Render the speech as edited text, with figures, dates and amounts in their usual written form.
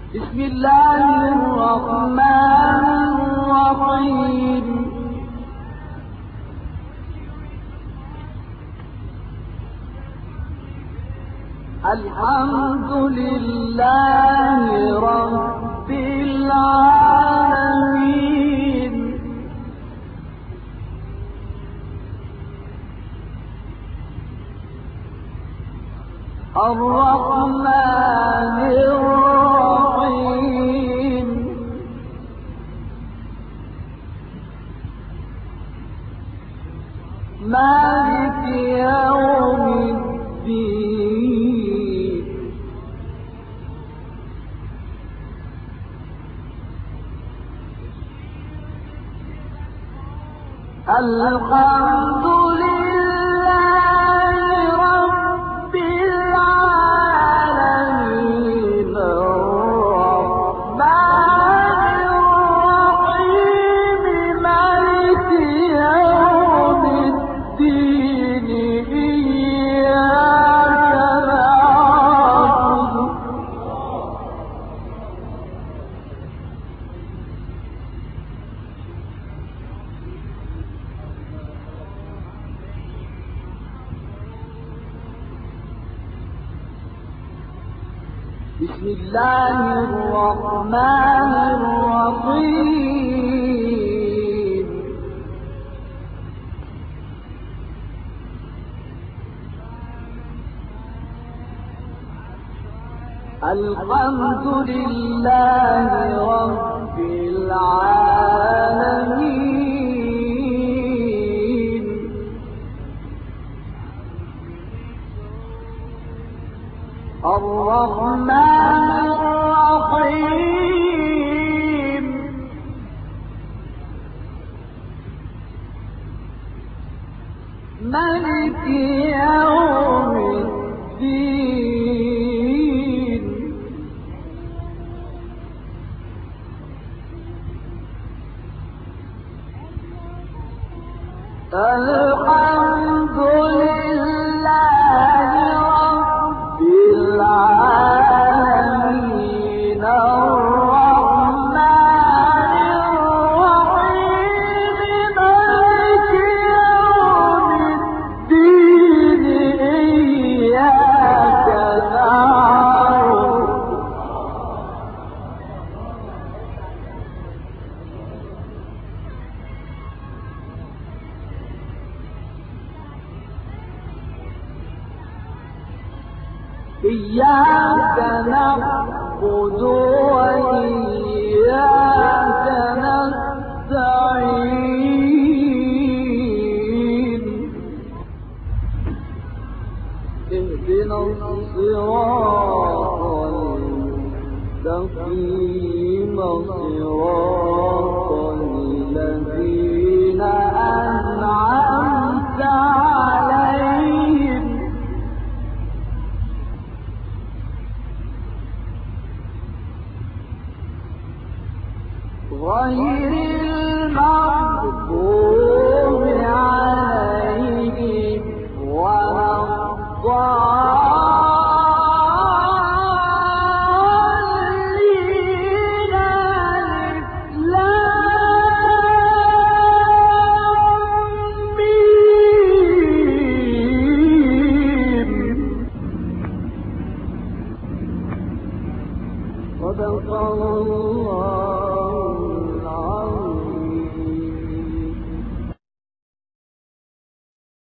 بسم الله الرحمن الرحيم. الحمد لله رب العالمين. الرحمن الرحيم. مالك يوم الدين. الحمد لله رب العالمين. الرحمن الرحيم. مالك يوم الدين. إياك نعبد بسم الله الرحمن الرحيم. الحمد لله رب العالمين. الرحمن الرحيم. مالك يوم الدين. الحمد لله رب العالمين. الرحمن الرحيم. مالك يوم الدين. إياك نعبد إياك نعبد وإياك نستعين. اهدنا الصراط المستقيم. صراط الذين أنعمت عليهم غير المغضوب عليهم ولا الضالين. صدق الله